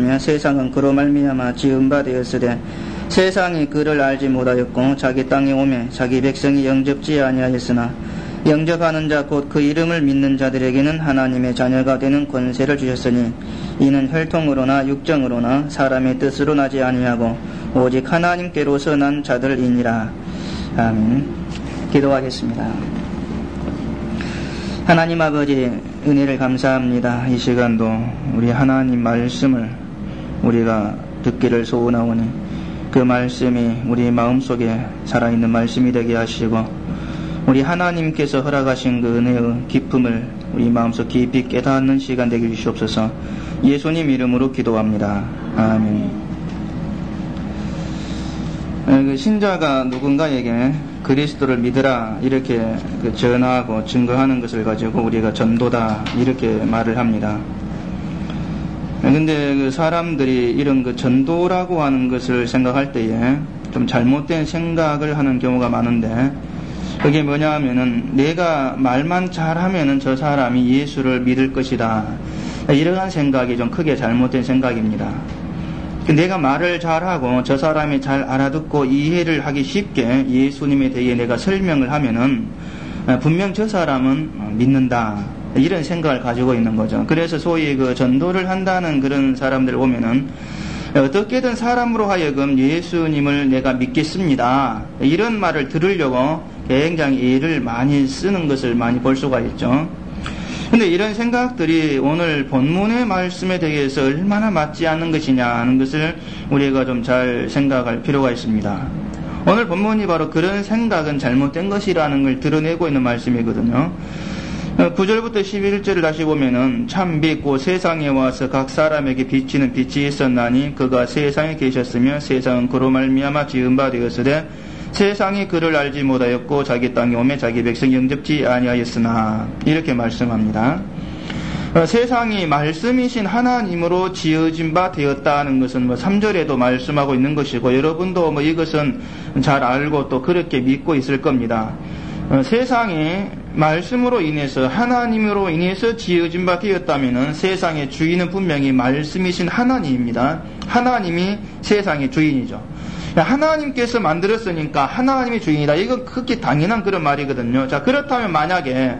하였으며 세상은 그로 말미암아 지은 바 되었으되 세상이 그를 알지 못하였고 자기 땅에 오매 자기 백성이 영접지 아니하였으나 영접하는 자 곧 그 이름을 믿는 자들에게는 하나님의 자녀가 되는 권세를 주셨으니 이는 혈통으로나 육정으로나 사람의 뜻으로 나지 아니하고 오직 하나님께로서 난 자들이니라. 아멘. 기도하겠습니다. 하나님 아버지, 은혜를 감사합니다. 이 시간도 우리 하나님 말씀을 우리가 듣기를 소원하오니 그 말씀이 우리 마음속에 살아있는 말씀이 되게 하시고 우리 하나님께서 허락하신 그 은혜의 기쁨을 우리 마음속 깊이 깨닫는 시간 되게 주시옵소서. 예수님 이름으로 기도합니다. 아멘. 그 신자가 누군가에게 그리스도를 믿으라 이렇게 전하고 증거하는 것을 가지고 우리가 전도다 이렇게 말을 합니다. 근데 그 사람들이 이런 그 전도라고 하는 것을 생각할 때에 좀 잘못된 생각을 하는 경우가 많은데, 그게 뭐냐 하면은 내가 말만 잘하면은 저 사람이 예수를 믿을 것이다, 이러한 생각이 좀 크게 잘못된 생각입니다. 내가 말을 잘하고 저 사람이 잘 알아듣고 이해를 하기 쉽게 예수님에 대해 내가 설명을 하면은 분명 저 사람은 믿는다, 이런 생각을 가지고 있는 거죠. 그래서 소위 그 전도를 한다는 그런 사람들 보면은 어떻게든 사람으로 하여금 예수님을 내가 믿겠습니다, 이런 말을 들으려고 굉장히 애를 많이 쓰는 것을 많이 볼 수가 있죠. 근데 이런 생각들이 오늘 본문의 말씀에 대해서 얼마나 맞지 않는 것이냐 하는 것을 우리가 좀 잘 생각할 필요가 있습니다. 오늘 본문이 바로 그런 생각은 잘못된 것이라는 걸 드러내고 있는 말씀이거든요. 9절부터 11절을 다시 보면은 참 빛 곧 세상에 와서 각 사람에게 비치는 빛이 있었나니 그가 세상에 계셨으며 세상은 그로 말미암아 지은 바 되었으되 세상이 그를 알지 못하였고 자기 땅에 오매 자기 백성이 영접지 아니하였으나, 이렇게 말씀합니다. 세상이 말씀이신 하나님으로 지어진 바 되었다는 것은 3절에도 말씀하고 있는 것이고, 여러분도 이것은 잘 알고 또 그렇게 믿고 있을 겁니다. 세상이 말씀으로 인해서 하나님으로 인해서 지어진 바 되었다면 세상의 주인은 분명히 말씀이신 하나님입니다. 하나님이 세상의 주인이죠. 하나님께서 만들었으니까 하나님이 주인이다, 이건 극히 당연한 그런 말이거든요. 자, 그렇다면 만약에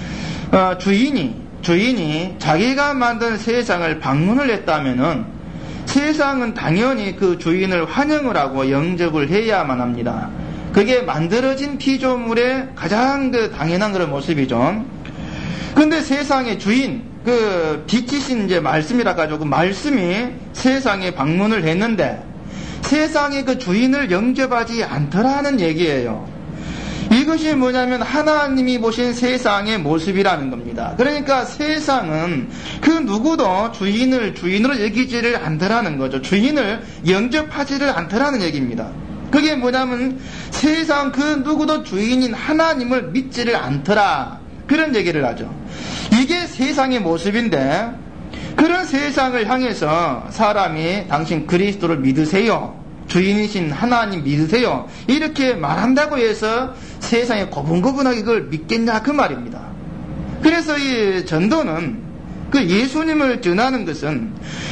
주인이 자기가 만든 세상을 방문을 했다면은 세상은 당연히 그 주인을 환영을 하고 영접을 해야만 합니다. 그게 만들어진 피조물의 가장 당연한 그런 모습이죠. 근데 세상의 주인, 빛이신 이제 말씀이라 가지고 그 말씀이 세상에 방문을 했는데 세상의 그 주인을 영접하지 않더라는 얘기예요. 이것이 뭐냐면 하나님이 보신 세상의 모습이라는 겁니다. 그러니까 세상은 그 누구도 주인을 주인으로 여기지를 않더라는 거죠. 주인을 영접하지를 않더라는 얘기입니다. 그게 뭐냐면 세상 그 누구도 주인인 하나님을 믿지를 않더라, 그런 얘기를 하죠. 이게 세상의 모습인데, 그런 세상을 향해서 사람이 당신 그리스도를 믿으세요, 주인이신 하나님 믿으세요, 이렇게 말한다고 해서 세상에 고분고분하게 그걸 믿겠냐, 그 말입니다. 그래서 이 전도는 그 예수님을 전하는 것은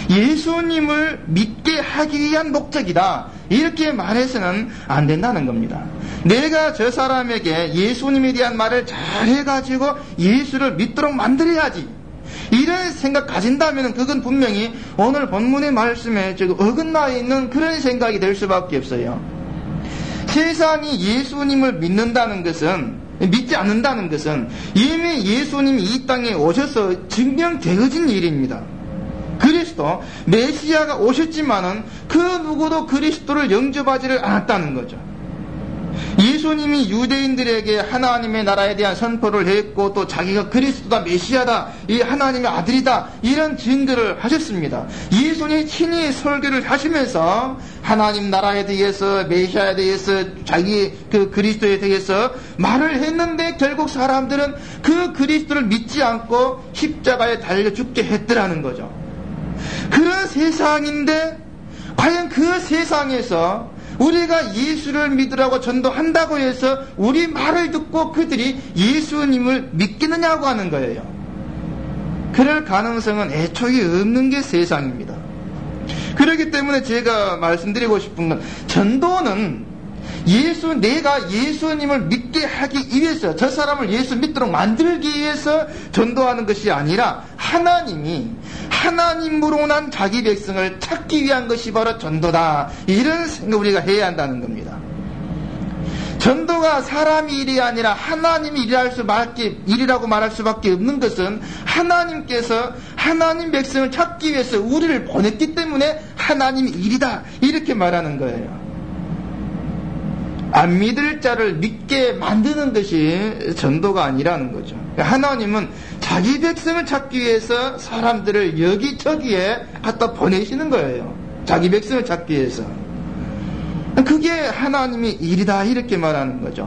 예수님을 믿게 하기 위한 목적이다, 이렇게 말해서는 안 된다는 겁니다. 내가 저 사람에게 예수님에 대한 말을 잘 해가지고 예수를 믿도록 만들어야지, 이런 생각 가진다면 그건 분명히 오늘 본문의 말씀에 지금 어긋나 있는 그런 생각이 될 수밖에 없어요. 세상이 예수님을 믿지 않는다는 것은 이미 예수님이 이 땅에 오셔서 증명되어진 일입니다. 그리스도 메시아가 오셨지만은 그 누구도 그리스도를 영접하지를 않았다는 거죠. 예수님이 유대인들에게 하나님의 나라에 대한 선포를 했고 또 자기가 그리스도다, 메시아다, 이 하나님의 아들이다, 이런 증거를 하셨습니다. 예수님이 친히 설교를 하시면서 하나님 나라에 대해서, 메시아에 대해서, 자기 그 그리스도에 대해서 말을 했는데 결국 사람들은 그 그리스도를 믿지 않고 십자가에 달려 죽게 했더라는 거죠. 그런 세상인데 과연 그 세상에서 우리가 예수를 믿으라고 전도한다고 해서 우리 말을 듣고 그들이 예수님을 믿겠느냐고 하는 거예요. 그럴 가능성은 애초에 없는 게 세상입니다. 그렇기 때문에 제가 말씀드리고 싶은 건, 전도는 내가 예수님을 믿게 하기 위해서, 저 사람을 예수 믿도록 만들기 위해서 전도하는 것이 아니라, 하나님으로 난 자기 백성을 찾기 위한 것이 바로 전도다. 이런 생각 우리가 해야 한다는 겁니다. 전도가 사람이 일이 아니라 하나님이 일이라고 말할 수밖에 없는 것은, 하나님께서 하나님 백성을 찾기 위해서 우리를 보냈기 때문에 하나님이 일이다. 이렇게 말하는 거예요. 안 믿을 자를 믿게 만드는 것이 전도가 아니라는 거죠. 하나님은 자기 백성을 찾기 위해서 사람들을 여기저기에 갖다 보내시는 거예요. 자기 백성을 찾기 위해서. 그게 하나님의 일이다, 이렇게 말하는 거죠.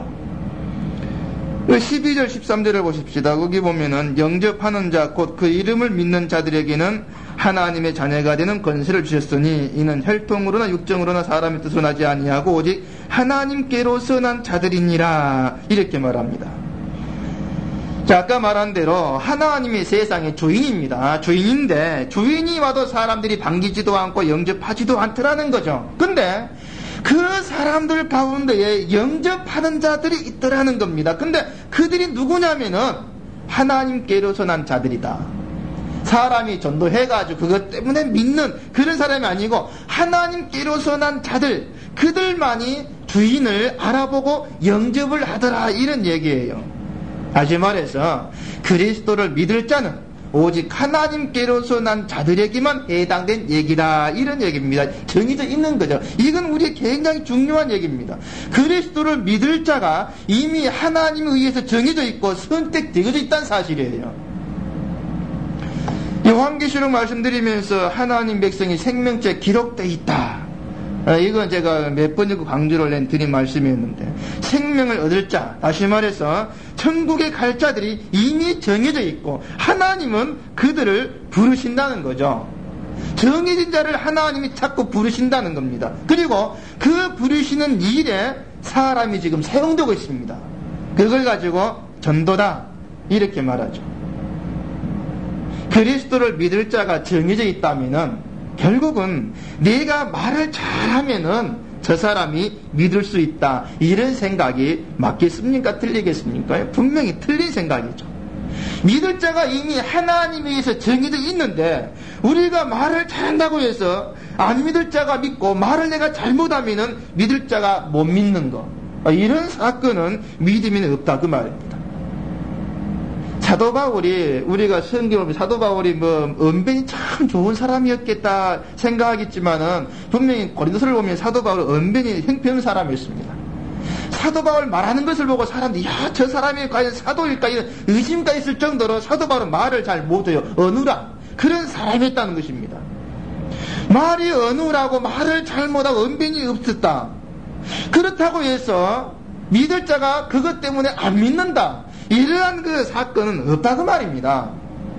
12절 13절을 보십시다. 거기 보면은, 영접하는 자 곧 그 이름을 믿는 자들에게는 하나님의 자녀가 되는 권세를 주셨으니 이는 혈통으로나 육정으로나 사람의 뜻으로 나지 아니하고 오직 하나님께로서 난 자들이니라, 이렇게 말합니다. 자, 아까 말한 대로 하나님이 세상의 주인입니다. 주인인데 주인이 와도 사람들이 반기지도 않고 영접하지도 않더라는 거죠. 근데 그 사람들 가운데에 영접하는 자들이 있더라는 겁니다. 근데 그들이 누구냐면은 하나님께로서 난 자들이다. 사람이 전도해가지고 그것 때문에 믿는 그런 사람이 아니고 하나님께로서 난 자들, 그들만이 주인을 알아보고 영접을 하더라, 이런 얘기예요. 다시 말해서 그리스도를 믿을 자는 오직 하나님께로서 난 자들에게만 해당된 얘기다, 이런 얘기입니다. 정해져 있는 거죠. 이건 우리의 굉장히 중요한 얘기입니다. 그리스도를 믿을 자가 이미 하나님에 의해서 정해져 있고 선택되어져 있다는 사실이에요. 요한계시록 말씀드리면서 하나님 백성이 생명책에 기록되어 있다. 이건 제가 몇 번이고 강조를 드린 말씀이었는데, 생명을 얻을 자, 다시 말해서 천국에 갈 자들이 이미 정해져 있고 하나님은 그들을 부르신다는 거죠. 정해진 자를 하나님이 자꾸 부르신다는 겁니다. 그리고 그 부르시는 일에 사람이 지금 사용되고 있습니다. 그걸 가지고 전도다, 이렇게 말하죠. 그리스도를 믿을 자가 정해져 있다면은 결국은 내가 말을 잘하면은 저 사람이 믿을 수 있다, 이런 생각이 맞겠습니까? 틀리겠습니까? 분명히 틀린 생각이죠. 믿을 자가 이미 하나님에 의해서 정해져 있는데 우리가 말을 잘한다고 해서 안 믿을 자가 믿고 말을 내가 잘못하면은 믿을 자가 못 믿는 거, 이런 사건은 믿음이 없다, 그 말입니다. 사도 바울이, 우리가 성경을 보면 사도 바울이 언변이 참 좋은 사람이었겠다 생각하겠지만은 분명히 고린도서를 보면 사도 바울은 언변이 형편없는 사람이었습니다. 사도 바울 말하는 것을 보고 사람들이, 야, 저 사람이 과연 사도일까, 이런 의심가 있을 정도로 사도 바울은 말을 잘 못해요. 어눌한 그런 사람이었다는 것입니다. 말이 어눌하고 말을 잘 못하고 언변이 없었다. 그렇다고 해서 믿을 자가 그것 때문에 안 믿는다, 이러한 그 사건은 없다고 말입니다.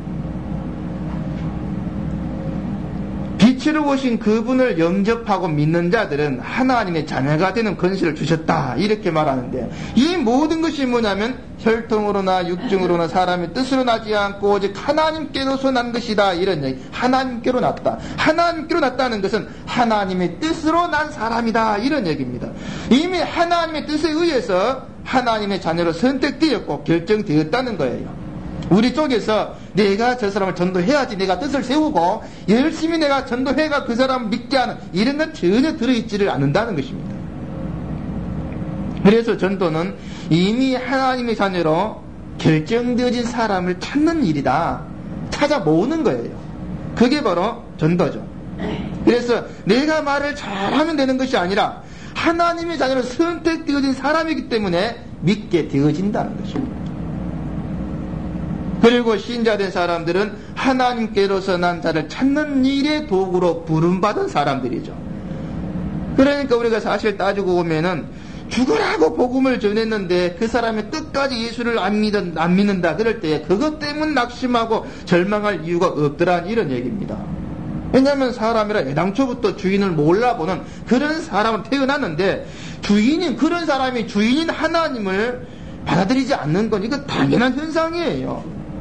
빛으로 오신 그분을 영접하고 믿는 자들은 하나님의 자녀가 되는 권세를 주셨다, 이렇게 말하는데, 이 모든 것이 뭐냐면 혈통으로나 육정으로나 사람의 뜻으로 나지 않고 오직 하나님께로서 난 것이다, 이런 얘기. 하나님께로 났다. 하나님께로 났다는 것은 하나님의 뜻으로 난 사람이다, 이런 얘기입니다. 이미 하나님의 뜻에 의해서 하나님의 자녀로 선택되었고 결정되었다는 거예요. 우리 쪽에서 내가 저 사람을 전도해야지, 내가 뜻을 세우고 열심히 내가 전도해가 그 사람을 믿게 하는 이런 건 전혀 들어있지를 않는다는 것입니다. 그래서 전도는 이미 하나님의 자녀로 결정되어진 사람을 찾는 일이다. 찾아 모으는 거예요. 그게 바로 전도죠. 그래서 내가 말을 잘하면 되는 것이 아니라 하나님의 자녀로 선택되어진 사람이기 때문에 믿게 되어진다는 것입니다. 그리고 신자된 사람들은 하나님께로서 난 자를 찾는 일의 도구로 부름받은 사람들이죠. 그러니까 우리가 사실 따지고 보면은 죽으라고 복음을 전했는데 그 사람이 끝까지 예수를 안 믿는다, 그럴 때 그것 때문에 낙심하고 절망할 이유가 없더란, 이런 얘기입니다. 왜냐하면 사람이라 애당초부터 주인을 몰라보는 그런 사람은 태어났는데, 그런 사람이 주인인 하나님을 받아들이지 않는 건 이거 당연한 현상이에요.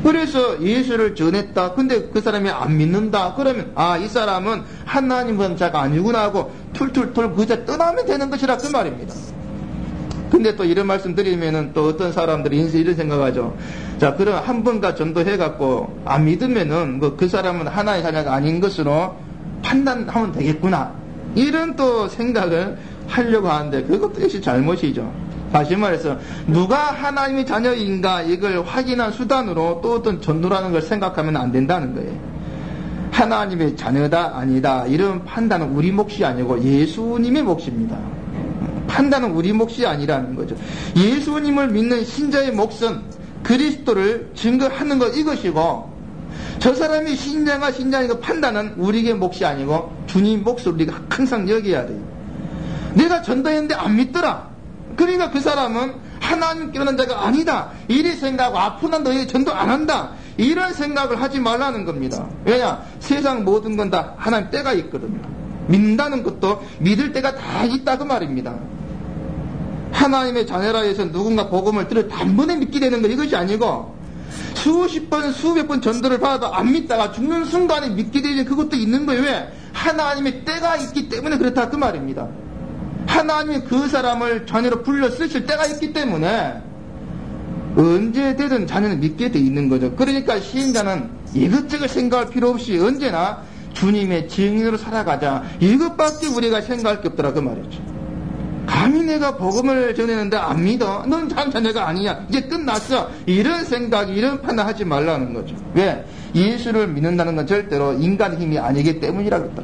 그래서 예수를 전했다. 근데 그 사람이 안 믿는다. 그러면 이 사람은 하나님 범자가 아니구나 하고 툴툴툴 그저 떠나면 되는 것이라 그 말입니다. 근데 또 이런 말씀 드리면은 또 어떤 사람들이 이런 생각하죠. 자, 그럼 한 번 다 전도해갖고 안 믿으면은 뭐 그 사람은 하나의 자녀가 아닌 것으로 판단하면 되겠구나. 이런 또 생각을 하려고 하는데 그것도 역시 잘못이죠. 다시 말해서 누가 하나님의 자녀인가 이걸 확인한 수단으로 또 어떤 전도라는 걸 생각하면 안 된다는 거예요. 하나님의 자녀다 아니다 이런 판단은 우리 몫이 아니고 예수님의 몫입니다. 판단은 우리 몫이 아니라는 거죠. 예수님을 믿는 신자의 몫은 그리스도를 증거하는 것 이것이고 저 사람이 신자가 신자인가 판단은 우리의 몫이 아니고 주님 몫을 우리가 항상 여겨야 돼요. 내가 전도했는데 안 믿더라. 그러니까 그 사람은 하나님 깨어난 자가 아니다. 이리 생각하고 앞으로 너희 전도 안 한다. 이런 생각을 하지 말라는 겁니다. 왜냐? 세상 모든 건 다 하나님 때가 있거든요. 믿는다는 것도 믿을 때가 다 있다 그 말입니다. 하나님의 자녀라 해서 누군가 복음을 들을 단번에 믿게 되는 거 이것이 아니고 수십 번 수백 번 전도를 받아도 안 믿다가 죽는 순간에 믿게 되는 그것도 있는 거예요. 왜? 하나님의 때가 있기 때문에 그렇다 그 말입니다. 하나님이 그 사람을 자녀로 불러 쓰실 때가 있기 때문에 언제 되든 자녀는 믿게 돼 있는 거죠. 그러니까 시인자는 이것저것 생각할 필요 없이 언제나 주님의 증인으로 살아가자. 이것밖에 우리가 생각할 게 없더라 그 말이죠. 감히 내가 복음을 전했는데 안 믿어? 넌 참 자녀가 아니야. 이제 끝났어. 이런 생각, 이런 판단 하지 말라는 거죠. 왜? 예수를 믿는다는 건 절대로 인간의 힘이 아니기 때문이라 그랬다.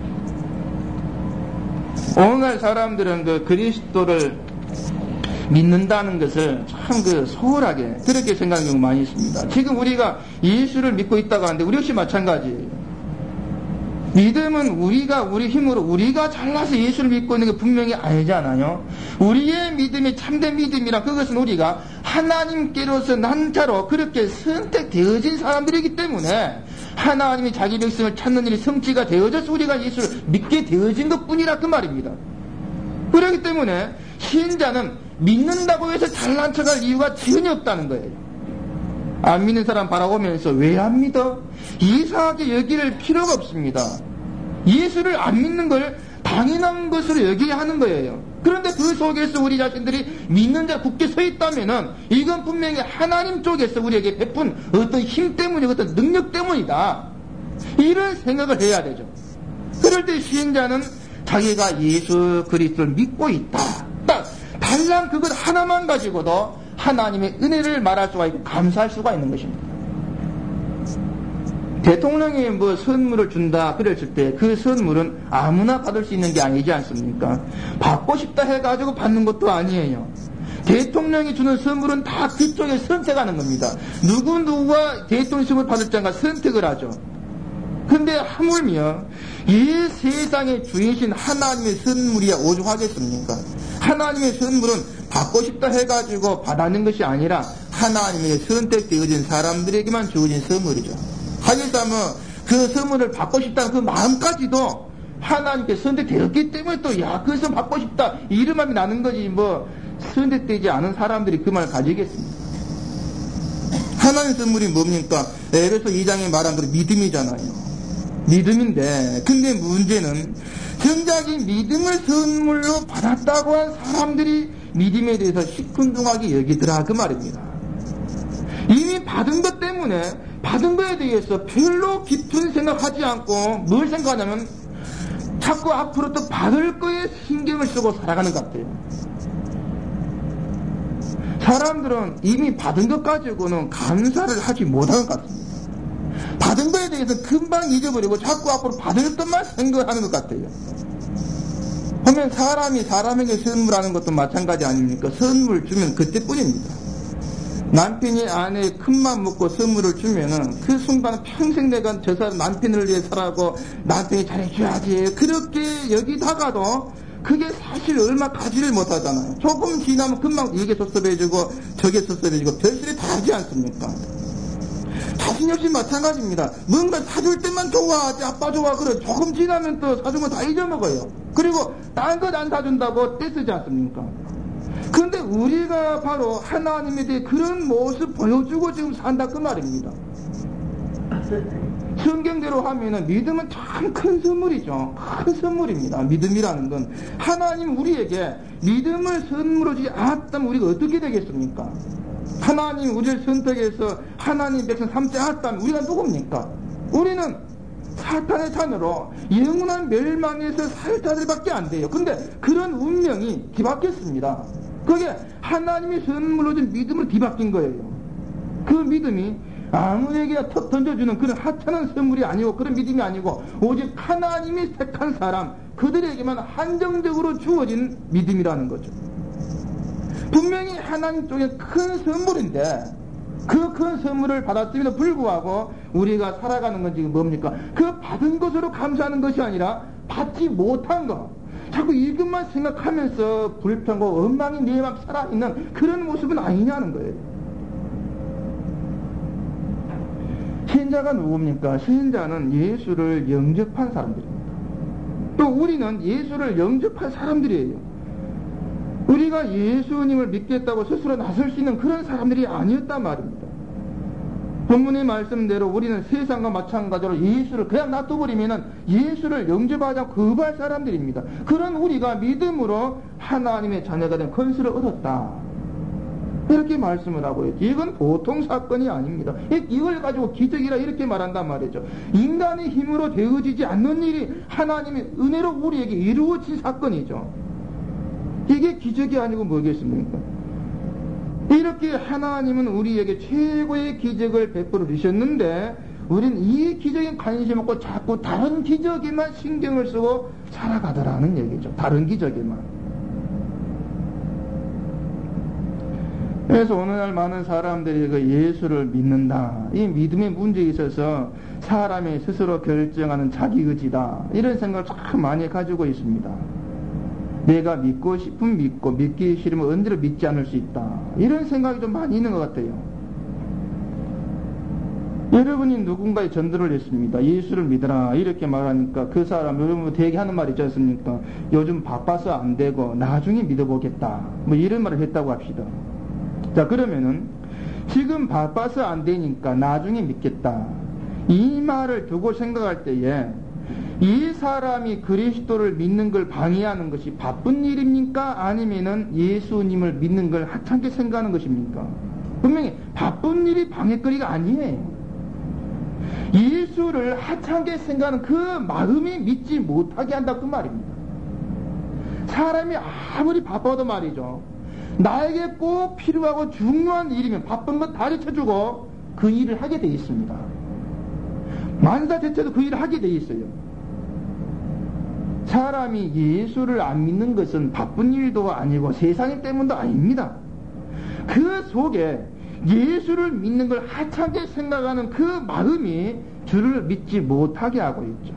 오늘날 사람들은 그 그리스도를 믿는다는 것을 참 소홀하게 그렇게 생각하는 경우가 많이 있습니다. 지금 우리가 예수를 믿고 있다고 하는데 우리 역시 마찬가지예요. 믿음은 우리가 우리 힘으로 우리가 잘나서 예수를 믿고 있는 게 분명히 아니잖아요. 우리의 믿음이 참된 믿음이라 그것은 우리가 하나님께로서 난자로 그렇게 선택되어진 사람들이기 때문에 하나님이 자기 백성을 찾는 일이 성취가 되어져서 우리가 예수를 믿게 되어진 것뿐이라 그 말입니다. 그렇기 때문에 신자는 믿는다고 해서 잘난 척할 이유가 전혀 없다는 거예요. 안 믿는 사람 바라보면서 왜 안 믿어? 이상하게 여길 필요가 없습니다. 예수를 안 믿는 걸 당연한 것으로 여겨야 하는 거예요. 그런데 그 속에서 우리 자신들이 믿는 자 굳게 서 있다면은 이건 분명히 하나님 쪽에서 우리에게 베푼 어떤 힘 때문에 어떤 능력 때문이다. 이런 생각을 해야 되죠. 그럴 때 시행자는 자기가 예수 그리스도를 믿고 있다. 딱 달랑 그것 하나만 가지고도 하나님의 은혜를 말할 수가 있고 감사할 수가 있는 것입니다. 대통령이 선물을 준다 그랬을 때 그 선물은 아무나 받을 수 있는 게 아니지 않습니까? 받고 싶다 해가지고 받는 것도 아니에요. 대통령이 주는 선물은 다 그쪽에 선택하는 겁니다. 누구가 대통령 선물 받을 자가 선택을 하죠. 근데 하물며 이 세상의 주인이신 하나님의 선물이야 오죽하겠습니까? 하나님의 선물은 받고 싶다 해가지고 받아낸 것이 아니라 하나님의 선택되어진 사람들에게만 주어진 선물이죠. 하기사면 그 선물을 받고 싶다는 그 마음까지도 하나님께 선택되었기 때문에 또 그 선물 받고 싶다 이름함이 나는 거지 선택되지 않은 사람들이 그 말을 가지겠습니까? 하나님의 선물이 뭡니까? 에베소 2장에 말한 그 믿음이잖아요. 믿음인데 근데 문제는 정작 이 믿음을 선물로 받았다고 한 사람들이 믿음에 대해서 시큰둥하게 여기더라 그 말입니다. 이미 받은 것 때문에 받은 거에 대해서 별로 깊은 생각하지 않고 뭘 생각하냐면 자꾸 앞으로 또 받을 거에 신경을 쓰고 살아가는 것 같아요. 사람들은 이미 받은 것 가지고는 감사를 하지 못하는 것 같습니다. 받은 거에 대해서 금방 잊어버리고 자꾸 앞으로 받을 것만 생각하는 것 같아요. 보면 사람이 사람에게 선물하는 것도 마찬가지 아닙니까? 선물 주면 그때뿐입니다. 남편이 아내의 큰맘 먹고 선물을 주면은 그 순간 평생 내가 저 사람 남편을 위해 살아고 남편이 잘해줘야지 그렇게 여기다가도 그게 사실 얼마 가지를 못하잖아요. 조금 지나면 금방 이게 섭섭해지고 저게 섭섭해지고 별소리 다 하지 않습니까? 자신 역시 마찬가지입니다. 뭔가 사줄 때만 좋아하지 아빠 좋아 그래 조금 지나면 또 사준 거 다 잊어먹어요. 그리고 딴 것 안 사준다고 떼쓰지 않습니까? 그런데 우리가 바로 하나님에 대해 그런 모습 보여주고 지금 산다 그 말입니다. 성경대로 하면은 믿음은 참 큰 선물이죠. 큰 선물입니다. 믿음이라는 건 하나님 우리에게 믿음을 선물로 주지 않았다면 우리가 어떻게 되겠습니까? 하나님 우리를 선택해서 하나님 백성 삼지 않았다면 우리가 누굽니까? 우리는 사탄의 자녀로 영원한 멸망에서 살 자들밖에 안 돼요. 근데 그런 운명이 뒤바뀌었습니다. 그게 하나님이 선물로 준 믿음으로 뒤바뀐 거예요. 그 믿음이 아무에게나 턱 던져주는 그런 하찮은 선물이 아니고 그런 믿음이 아니고 오직 하나님이 택한 사람 그들에게만 한정적으로 주어진 믿음이라는 거죠. 분명히 하나님 쪽에 큰 선물인데 그 큰 선물을 받았음에도 불구하고 우리가 살아가는 건 지금 뭡니까? 그 받은 것으로 감사하는 것이 아니라 받지 못한 것 자꾸 이것만 생각하면서 불평과 엉망이 내 맘 살아있는 그런 모습은 아니냐는 거예요. 신자가 누굽니까? 신자는 예수를 영접한 사람들입니다. 또 우리는 예수를 영접한 사람들이에요. 우리가 예수님을 믿겠다고 스스로 나설 수 있는 그런 사람들이 아니었단 말입니다. 본문의 말씀대로 우리는 세상과 마찬가지로 예수를 그냥 놔둬버리면 예수를 영접하지 않고 거부할 사람들입니다. 그런 우리가 믿음으로 하나님의 자녀가 된 권세를 얻었다. 이렇게 말씀을 하고 있죠. 이건 보통 사건이 아닙니다. 이걸 가지고 기적이라 이렇게 말한단 말이죠. 인간의 힘으로 되어지지 않는 일이 하나님의 은혜로 우리에게 이루어진 사건이죠. 이게 기적이 아니고 뭐겠습니까? 이렇게 하나님은 우리에게 최고의 기적을 베풀어 주셨는데 우리는 이 기적에 관심 없고 자꾸 다른 기적에만 신경을 쓰고 살아가더라는 얘기죠. 다른 기적에만. 그래서 오늘날 많은 사람들이 그 예수를 믿는다. 이 믿음의 문제에 있어서 사람이 스스로 결정하는 자기의지다. 이런 생각을 참 많이 가지고 있습니다. 내가 믿고 싶으면 믿고 믿기 싫으면 언제로 믿지 않을 수 있다. 이런 생각이 좀 많이 있는 것 같아요. 여러분이 누군가의 전도를 했습니다. 예수를 믿어라 이렇게 말하니까 그 사람 여러분 되게 하는 말 있지 않습니까? 요즘 바빠서 안 되고 나중에 믿어보겠다. 뭐 이런 말을 했다고 합시다. 자 그러면은 지금 바빠서 안 되니까 나중에 믿겠다. 이 말을 두고 생각할 때에 이 사람이 그리스도를 믿는 걸 방해하는 것이 바쁜 일입니까? 아니면은 예수님을 믿는 걸 하찮게 생각하는 것입니까? 분명히 바쁜 일이 방해거리가 아니에요. 예수를 하찮게 생각하는 그 마음이 믿지 못하게 한다 그 말입니다. 사람이 아무리 바빠도 말이죠. 나에게 꼭 필요하고 중요한 일이면 바쁜 것 다 제쳐주고 그 일을 하게 돼 있습니다. 만사 제쳐도 그 일을 하게 돼 있어요. 사람이 예수를 안 믿는 것은 바쁜 일도 아니고 세상일 때문도 아닙니다. 그 속에 예수를 믿는 걸 하찮게 생각하는 그 마음이 주를 믿지 못하게 하고 있죠.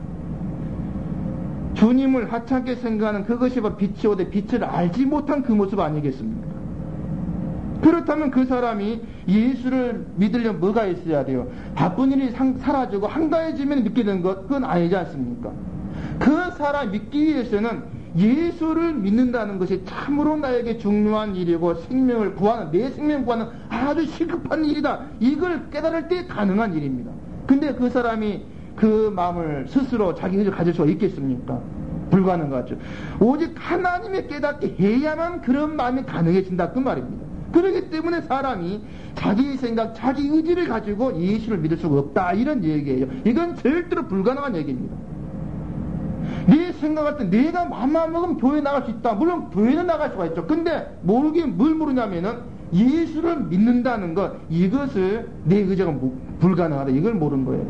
주님을 하찮게 생각하는 그것이 바로 빛이 오되 빛을 알지 못한 그 모습 아니겠습니까? 그렇다면 그 사람이 예수를 믿으려면 뭐가 있어야 돼요? 바쁜 일이 사라지고 한가해지면 믿게 되는 것, 그건 아니지 않습니까? 그 사람 믿기 위해서는 예수를 믿는다는 것이 참으로 나에게 중요한 일이고 생명을 구하는, 내 생명을 구하는 아주 시급한 일이다. 이걸 깨달을 때 가능한 일입니다. 근데 그 사람이 그 마음을 스스로 자기 의지를 가질 수가 있겠습니까? 불가능하죠. 오직 하나님의 깨닫게 해야만 그런 마음이 가능해진다 그 말입니다. 그렇기 때문에 사람이 자기 생각, 자기 의지를 가지고 예수를 믿을 수가 없다 이런 얘기예요. 이건 절대로 불가능한 얘기입니다. 내 생각할 때 내가 마음만 먹으면 교회 나갈 수 있다. 물론 교회는 나갈 수가 있죠. 근데 모르긴 뭘 모르냐면은 예수를 믿는다는 것, 이것을 내 의지가 불가능하다. 이걸 모르는 거예요.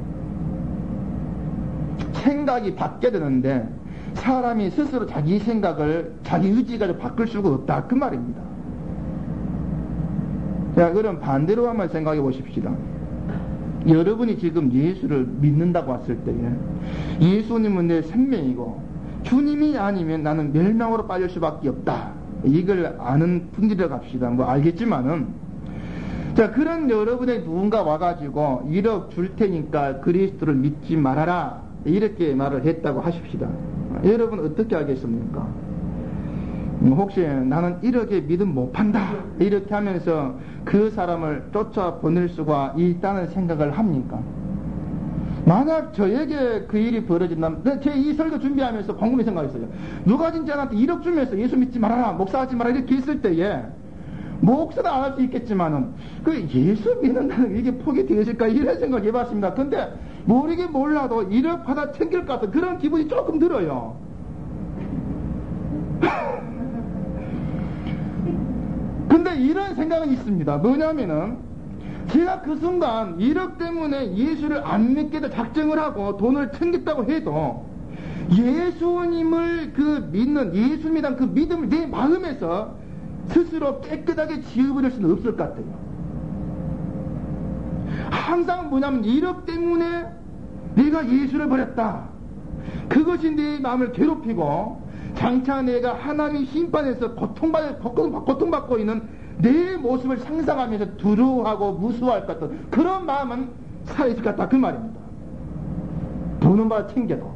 생각이 바뀌어야 되는데 사람이 스스로 자기 생각을 자기 의지가 바꿀 수가 없다. 그 말입니다. 자, 그럼 반대로 한번 생각해 보십시다. 여러분이 지금 예수를 믿는다고 했을 때에 예수님은 내 생명이고 주님이 아니면 나는 멸망으로 빠질 수밖에 없다. 이걸 아는 분들이라고 합시다. 뭐 알겠지만은 자, 그런 여러분의 누군가 와가지고 1억 줄 테니까 그리스도를 믿지 말아라 이렇게 말을 했다고 하십시다. 여러분 어떻게 하겠습니까? 혹시 나는 이렇게 믿음 못 판다 이렇게 하면서 그 사람을 쫓아 보낼 수가 있다는 생각을 합니까? 만약 저에게 그 일이 벌어진다면, 제 이 설교 준비하면서 곰곰이 생각했어요. 누가 진짜 나한테 1억 주면서 예수 믿지 말아라, 목사하지 말아라 이렇게 했을 때에 목사는 안 할 수 있겠지만은 그 예수 믿는다는 게 이게 폭이 되어질까 이런 생각 해봤습니다. 근데 모르긴 몰라도 1억 받아 챙길 것 같은 그런 기분이 조금 들어요. 근데 이런 생각은 있습니다. 뭐냐면은 제가 그 순간 1억 때문에 예수를 안 믿게도 작정을 하고 돈을 챙겼다고 해도 예수님을 그 믿는, 예수님에 대한 그 믿음을 내 마음에서 스스로 깨끗하게 지워버릴 수는 없을 것 같아요. 항상 뭐냐면 1억 때문에 내가 예수를 버렸다. 그것이 내 마음을 괴롭히고 장차 내가 하나님의 심판에서 고통받고 있는 내 모습을 상상하면서 두려워하고 무서워할 것 같은 그런 마음은 살아있을 것 같다 그 말입니다. 돈은 받아 챙겨도.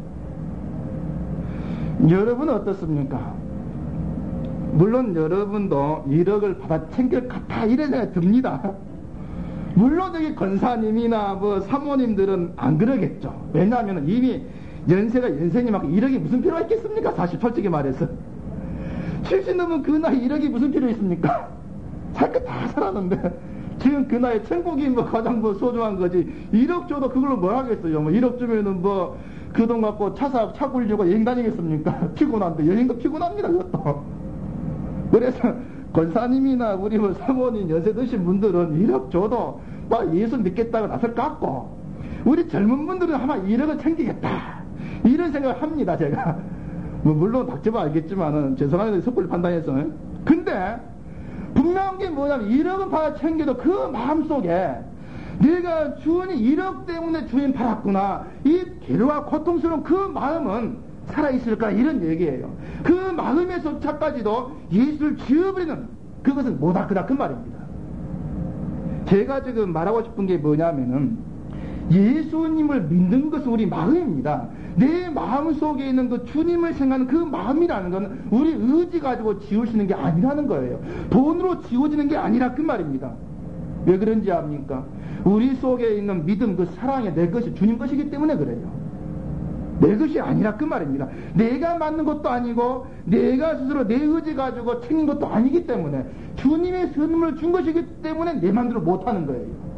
여러분은 어떻습니까? 물론 여러분도 1억을 받아 챙길 것 같아 이런 생각이 듭니다. 물론 여기 권사님이나 뭐 사모님들은 안 그러겠죠. 왜냐하면 이미 연세가 연세님하고 1억이 무슨 필요가 있겠습니까? 사실 솔직히 말해서 70 넘은 그 나이 1억이 무슨 필요 있습니까? 살 거 다 살았는데 지금 그 나이에 천국이 뭐 가장 뭐 소중한 거지 1억 줘도 그걸로 뭘 하겠어요. 뭐 1억 주면은 뭐 그 돈 갖고 차 굴려고 여행 다니겠습니까? 피곤한데 여행도 피곤합니다 그것도. 그래서 권사님이나 우리 뭐 사모님 연세 드신 분들은 1억 줘도 막 예수 믿겠다고 나설 것 같고 우리 젊은 분들은 아마 1억을 챙기겠다 이런 생각을 합니다 제가. 뭐 물론 닥쳐봐 알겠지만은 죄송합니다 섣불리 판단해서. 근데 분명한 게 뭐냐면 1억은 받아 챙겨도 그 마음속에 내가 주인이 1억 때문에 주인 팔았구나 이 괴로와 고통스러운 그 마음은 살아있을까 이런 얘기예요. 그 마음에서차까지도 예수를 지워버리는 그것은 못할 거다 그 말입니다. 제가 지금 말하고 싶은 게 뭐냐면은 예수님을 믿는 것은 우리 마음입니다. 내 마음 속에 있는 그 주님을 생각하는 그 마음이라는 건 우리 의지 가지고 지울 수 있는 게 아니라는 거예요. 돈으로 지워지는 게 아니라 그 말입니다. 왜 그런지 압니까? 우리 속에 있는 믿음, 그 사랑이 내 것이 주님 것이기 때문에 그래요. 내 것이 아니라 그 말입니다. 내가 맞는 것도 아니고 내가 스스로 내 의지 가지고 챙긴 것도 아니기 때문에 주님의 선물을 준 것이기 때문에 내 마음대로 못하는 거예요.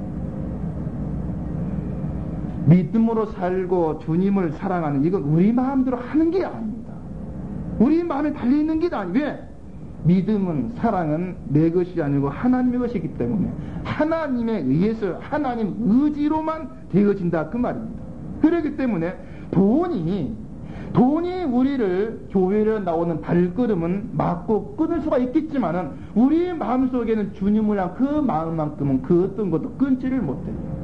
믿음으로 살고 주님을 사랑하는 이건 우리 마음대로 하는 게 아닙니다. 우리 마음에 달려있는 게 아니에요. 왜? 믿음은 사랑은 내 것이 아니고 하나님의 것이기 때문에 하나님에 의해서 하나님 의지로만 되어진다 그 말입니다. 그렇기 때문에 돈이 우리를 교회에 나오는 발걸음은 막고 끊을 수가 있겠지만은 우리 마음속에는 주님을 향한 그 마음만큼은 그 어떤 것도 끊지를 못해요.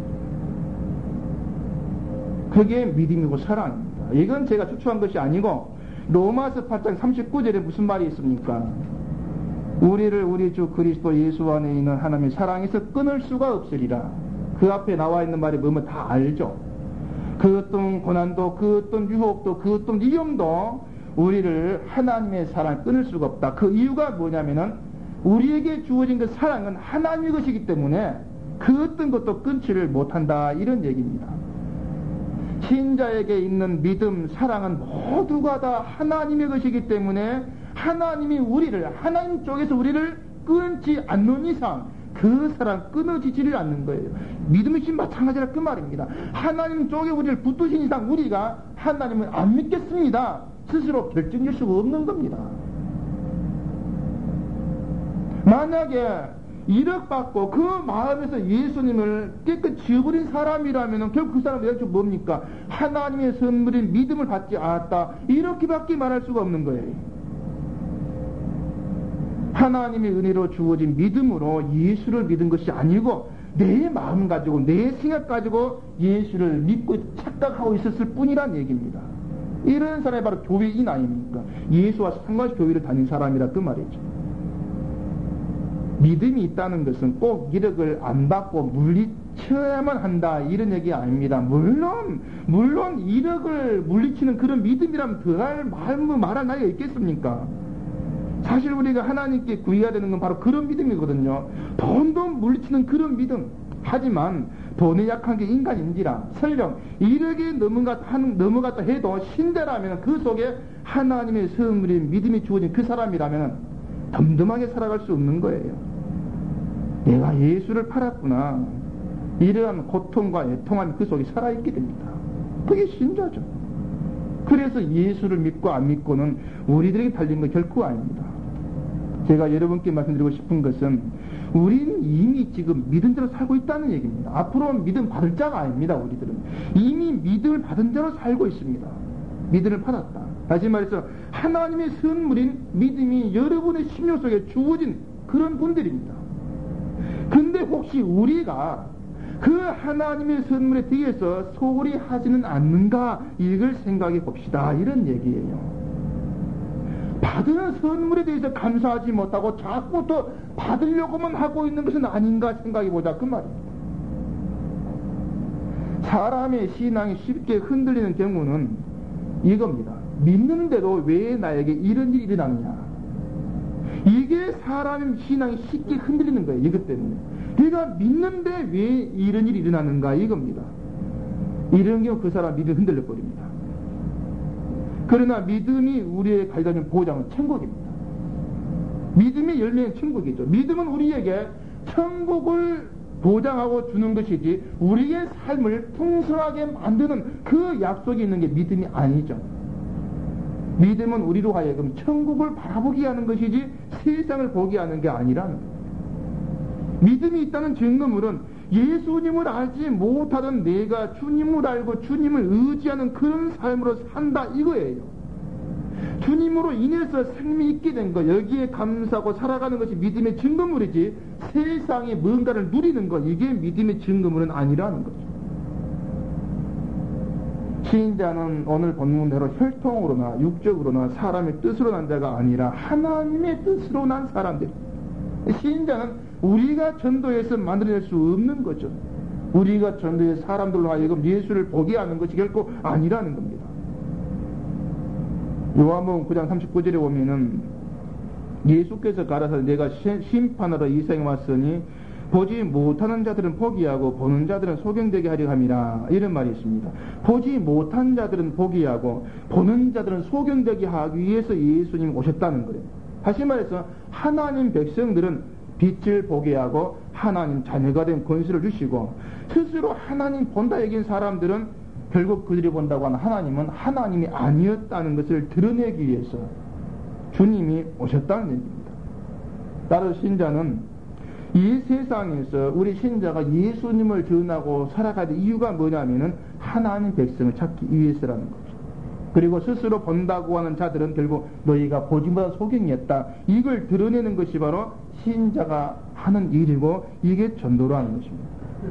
그게 믿음이고 사랑입니다. 이건 제가 추천한 것이 아니고 로마서 8장 39절에 무슨 말이 있습니까? 우리를 우리 주 그리스도 예수 안에 있는 하나님의 사랑에서 끊을 수가 없으리라. 그 앞에 나와 있는 말이 뭐면 다 알죠. 그 어떤 고난도 그 어떤 유혹도 그 어떤 위험도 우리를 하나님의 사랑을 끊을 수가 없다. 그 이유가 뭐냐면은 우리에게 주어진 그 사랑은 하나님의 것이기 때문에 그 어떤 것도 끊지를 못한다 이런 얘기입니다. 신자에게 있는 믿음, 사랑은 모두가 다 하나님의 것이기 때문에 하나님이 우리를, 하나님 쪽에서 우리를 끊지 않는 이상 그 사랑 끊어지지를 않는 거예요. 믿음 역시 마찬가지라 그 말입니다. 하나님 쪽에 우리를 붙드신 이상 우리가 하나님을 안 믿겠습니다. 스스로 결정질 수가 없는 겁니다. 만약에 1억 받고 그 마음에서 예수님을 깨끗이 지워버린 사람이라면 결국 그 사람의 역시 뭡니까? 하나님의 선물인 믿음을 받지 않았다. 이렇게밖에 말할 수가 없는 거예요. 하나님의 은혜로 주어진 믿음으로 예수를 믿은 것이 아니고 내 마음 가지고 내 생각 가지고 예수를 믿고 착각하고 있었을 뿐이란 얘기입니다. 이런 사람이 바로 교회인 아닙니까? 예수와 상관없이 교회를 다닌 사람이라 그 말이죠. 믿음이 있다는 것은 꼭 1억을 안 받고 물리쳐야만 한다 이런 얘기 아닙니다. 물론 1억을 물리치는 그런 믿음이라면 더할 말할 나이가 있겠습니까? 사실 우리가 하나님께 구해야 되는 건 바로 그런 믿음이거든요. 돈도 물리치는 그런 믿음. 하지만 돈에 약한 게 인간인지라 설령 이렇게 넘어갔다 해도 신자라면 그 속에 하나님의 선물이 믿음이 주어진 그 사람이라면 덤덤하게 살아갈 수 없는 거예요. 내가 예수를 팔았구나. 이러한 고통과 애통함이 그 속에 살아있게 됩니다. 그게 신자죠. 그래서 예수를 믿고 안 믿고는 우리들에게 달린 건 결코 아닙니다. 제가 여러분께 말씀드리고 싶은 것은 우리는 이미 지금 믿은 자로 살고 있다는 얘기입니다. 앞으로 믿음 받을 자가 아닙니다. 우리들은 이미 믿음을 받은 자로 살고 있습니다. 믿음을 받았다. 다시 말해서 하나님의 선물인 믿음이 여러분의 심령 속에 주어진 그런 분들입니다. 근데 혹시 우리가 그 하나님의 선물에 대해서 소홀히 하지는 않는가, 이걸 생각해 봅시다. 이런 얘기예요. 받은 선물에 대해서 감사하지 못하고 자꾸 또 받으려고만 하고 있는 것은 아닌가 생각해 보자, 그 말입니다. 사람의 신앙이 쉽게 흔들리는 경우는 이겁니다. 믿는데도 왜 나에게 이런 일이 일어나느냐. 이게 사람의 신앙이 쉽게 흔들리는 거예요. 이것 때문에. 내가 믿는데 왜 이런 일이 일어나는가, 이겁니다. 이런 경우 그 사람 믿음이 흔들려 버립니다. 그러나 믿음이 우리에게 가져다주는 보장은 천국입니다. 믿음의 열매는 천국이죠. 믿음은 우리에게 천국을 보장하고 주는 것이지 우리의 삶을 풍성하게 만드는 그 약속이 있는 게 믿음이 아니죠. 믿음은 우리로 하여금 천국을 바라보게 하는 것이지 세상을 보게 하는 게 아니라는 거예요. 믿음이 있다는 증거물은 예수님을 알지 못하던 내가 주님을 알고 주님을 의지하는 그런 삶으로 산다, 이거예요. 주님으로 인해서 생명이 있게 된 것, 여기에 감사하고 살아가는 것이 믿음의 증거물이지 세상에 뭔가를 누리는 것, 이게 믿음의 증거물은 아니라는 거죠. 신자는 오늘 본문대로 혈통으로나 육적으로나 사람의 뜻으로 난 자가 아니라 하나님의 뜻으로 난 사람들. 신자는 우리가 전도해서 만들어낼 수 없는 거죠. 우리가 전도해서 사람들로 하여금 예수를 보게 하는 것이 결코 아니라는 겁니다. 요한복음 9장 39절에 보면은 예수께서 가라사대 내가 심판하러 이 세상에 왔으니 보지 못하는 자들은 포기하고 보는 자들은 소경되게 하려 함이라, 이런 말이 있습니다. 보지 못한 자들은 포기하고 보는 자들은 소경되게 하기 위해서 예수님이 오셨다는 거예요. 다시 말해서 하나님 백성들은 빛을 보게 하고 하나님 자녀가 된 권세를 주시고 스스로 하나님 본다 여긴 사람들은 결국 그들이 본다고 하는 하나님은 하나님이 아니었다는 것을 드러내기 위해서 주님이 오셨다는 얘기입니다. 따라서 신자는 이 세상에서 우리 신자가 예수님을 전하고 살아가는 이유가 뭐냐면은 하나님 백성을 찾기 위해서라는 거죠. 그리고 스스로 본다고 하는 자들은 결국 너희가 보지 못한 소경이었다, 이걸 드러내는 것이 바로 신자가 하는 일이고 이게 전도라는 것입니다.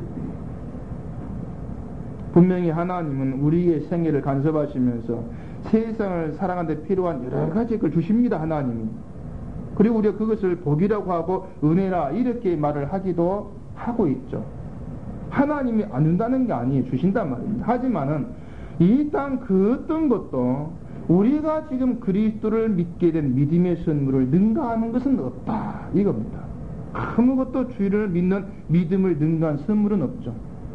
분명히 하나님은 우리의 생애를 간섭하시면서 세상을 살아가는 데 필요한 여러 가지 걸 주십니다. 하나님이. 그리고 우리가 그것을 복이라고 하고 은혜라 이렇게 말을 하기도 하고 있죠. 하나님이 안 준다는 게 아니에요. 주신단 말입니다. 하지만은 이 땅 그 어떤 것도 우리가 지금 그리스도를 믿게 된 믿음의 선물을 능가하는 것은 없다, 이겁니다. 아무것도 주를 믿는 믿음을 능가한 선물은 없죠.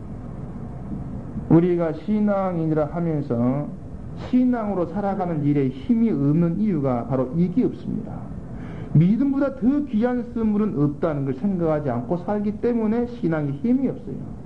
우리가 신앙인이라 하면서 신앙으로 살아가는 일에 힘이 없는 이유가 바로 이게 없습니다. 믿음보다 더 귀한 선물은 없다는 걸 생각하지 않고 살기 때문에 신앙에 힘이 없어요.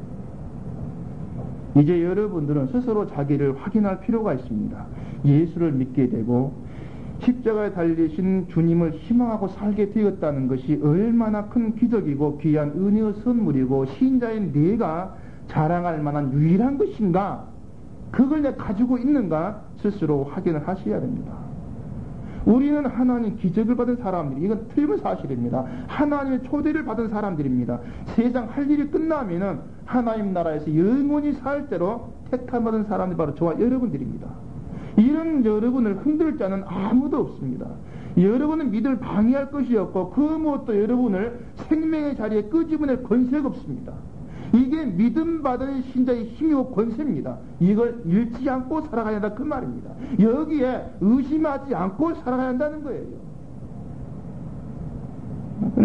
이제 여러분들은 스스로 자기를 확인할 필요가 있습니다. 예수를 믿게 되고 십자가에 달리신 주님을 희망하고 살게 되었다는 것이 얼마나 큰 기적이고 귀한 은혜의 선물이고 신자인 내가 자랑할 만한 유일한 것인가, 그걸 내가 가지고 있는가 스스로 확인을 하셔야 됩니다. 우리는 하나님 기적을 받은 사람들이, 이건 틀린 사실입니다. 하나님의 초대를 받은 사람들입니다. 세상 할 일이 끝나면은 하나님 나라에서 영원히 살 대로 택함받은 사람들이 바로 저와 여러분들입니다. 이런 여러분을 흔들 자는 아무도 없습니다. 여러분은 믿음을 방해할 것이 없고 그 무엇도 여러분을 생명의 자리에 끄집어낼 권세가 없습니다. 이게 믿음 받은 신자의 힘이고 권세입니다. 이걸 잃지 않고 살아가야 한다, 그 말입니다. 여기에 의심하지 않고 살아가야 한다는 거예요.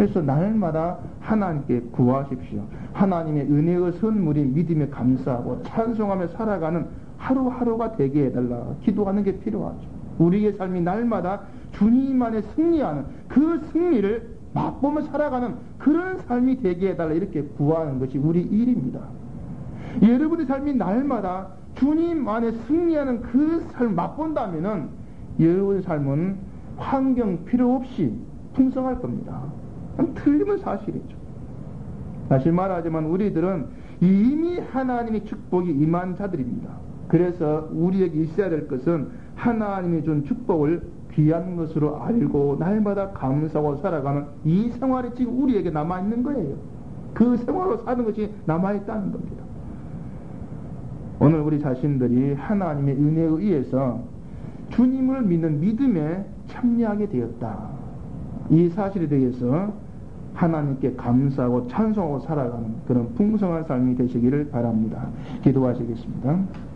그래서 날마다 하나님께 구하십시오. 하나님의 은혜의 선물이 믿음에 감사하고 찬송하며 살아가는 하루하루가 되게 해달라 기도하는 게 필요하죠. 우리의 삶이 날마다 주님 안에 승리하는 그 승리를 맛보며 살아가는 그런 삶이 되게 해달라 이렇게 구하는 것이 우리 일입니다. 여러분의 삶이 날마다 주님 안에 승리하는 그 삶을 맛본다면은 여러분의 삶은 환경 필요 없이 풍성할 겁니다. 틀림은 사실이죠. 다시 말하지만 우리들은 이미 하나님의 축복이 임한 자들입니다. 그래서 우리에게 있어야 될 것은 하나님이 준 축복을 귀한 것으로 알고 날마다 감사하고 살아가는 이 생활이 지금 우리에게 남아있는 거예요. 그 생활로 사는 것이 남아있다는 겁니다. 오늘 우리 자신들이 하나님의 은혜에 의해서 주님을 믿는 믿음에 참여하게 되었다. 이 사실에 대해서 하나님께 감사하고 찬송하고 살아가는 그런 풍성한 삶이 되시기를 바랍니다. 기도하시겠습니다.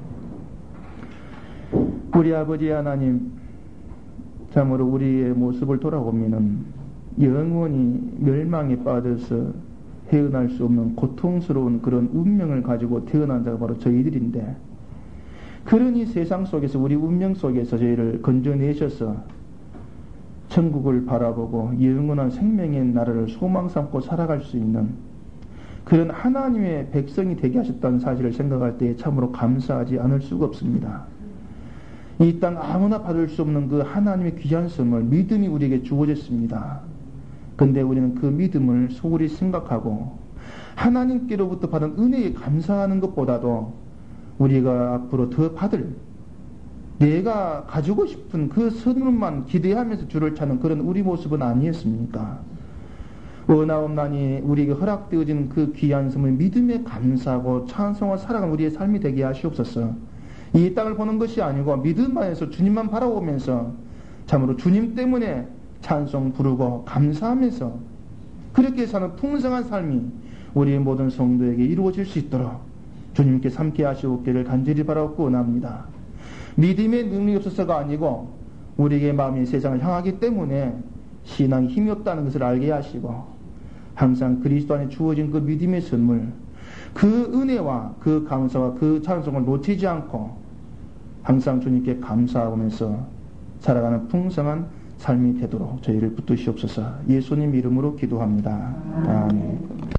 우리 아버지 하나님, 참으로 우리의 모습을 돌아보면은 영원히 멸망에 빠져서 헤어날 수 없는 고통스러운 그런 운명을 가지고 태어난 자가 바로 저희들인데, 그러니 세상 속에서 우리 운명 속에서 저희를 건져내셔서 천국을 바라보고 영원한 생명의 나라를 소망 삼고 살아갈 수 있는 그런 하나님의 백성이 되게 하셨다는 사실을 생각할 때 참으로 감사하지 않을 수가 없습니다. 이 땅 아무나 받을 수 없는 그 하나님의 귀한 선물, 믿음이 우리에게 주어졌습니다. 근데 우리는 그 믿음을 소홀히 생각하고 하나님께로부터 받은 은혜에 감사하는 것보다도 우리가 앞으로 더 받을, 내가 가지고 싶은 그 선물만 기대하면서 주를 찾는 그런 우리 모습은 아니었습니까? 원하옵나니 우리에게 허락되어진 그 귀한 선물 믿음에 감사하고 찬송하고 살아가는 우리의 삶이 되게 하시옵소서. 이 땅을 보는 것이 아니고 믿음 안에서 주님만 바라보면서 참으로 주님 때문에 찬송 부르고 감사하면서 그렇게 사는 풍성한 삶이 우리의 모든 성도에게 이루어질 수 있도록 주님께 삼게 하시옵기를 간절히 바라고 원합니다. 믿음의 능력이 없어서가 아니고 우리에게 마음이 세상을 향하기 때문에 신앙이 힘이 없다는 것을 알게 하시고 항상 그리스도 안에 주어진 그 믿음의 선물, 그 은혜와 그 감사와 그 찬송을 놓치지 않고 항상 주님께 감사하면서 살아가는 풍성한 삶이 되도록 저희를 붙드시옵소서. 예수님 이름으로 기도합니다. 아멘.